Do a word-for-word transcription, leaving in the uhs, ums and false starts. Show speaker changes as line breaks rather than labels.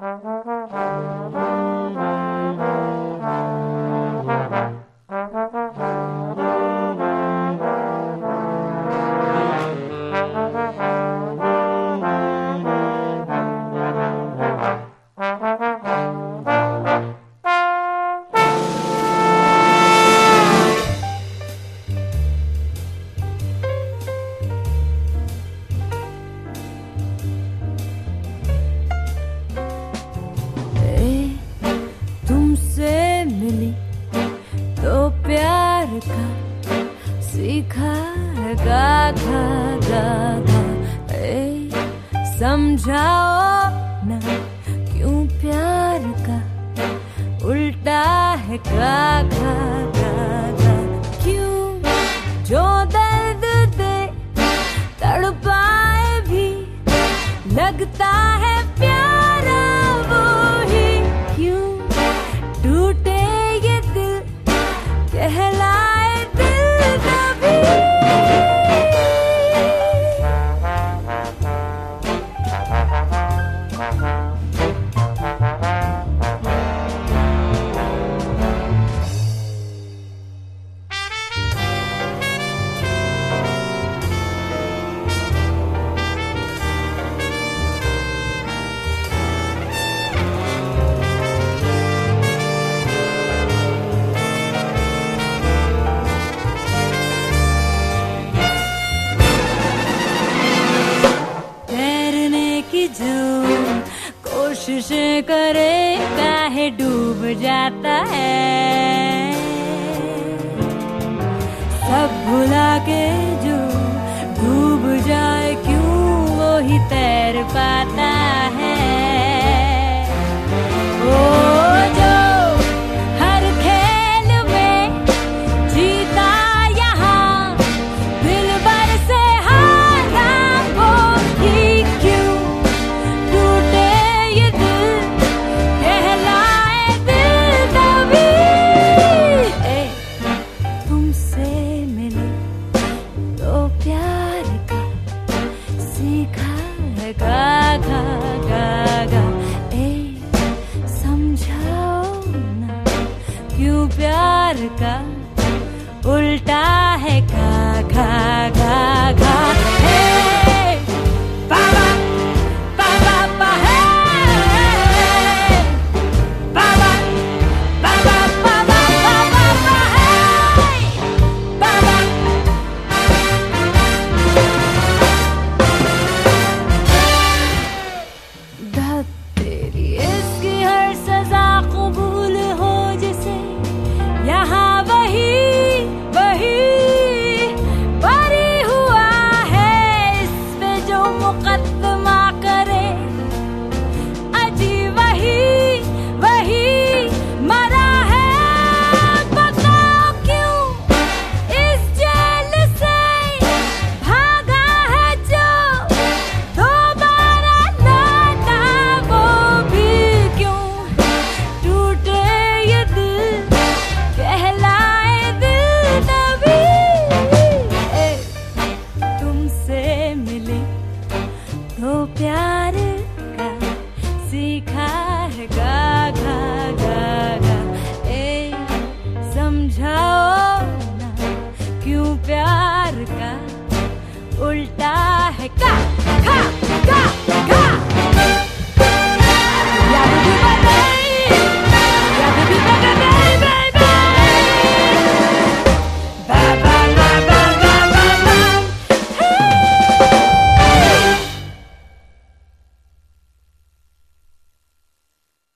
सीखा गा गा गा गा ए, समझाओ ना क्यों प्यार का उल्टा है गा गा गा गा। क्यों जो दर्द दे तड़पाए भी लगता है प्यारा वो ही। क्यों टूटे ये दिल कहलाए दिल कभी। जो कोशिशें करे काहे डूब जाता है। सब भुला के जो डूब जाए क्यों वो ही तैर पाता है। ओ जो हर खेल में जीता यहाँ दिल भर से हारा वो ही। क्यों गा गा गा गा ए, समझाओ ना क्यों प्यार का